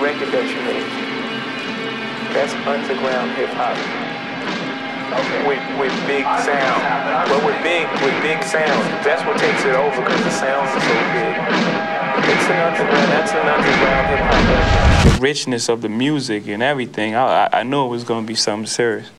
record that you made, that's underground hip hop. Okay. With big sound. But with big sound, that's what takes it over because the sounds are so big. That's an underground hip hop. The richness of the music and everything, I knew it was gonna be something serious.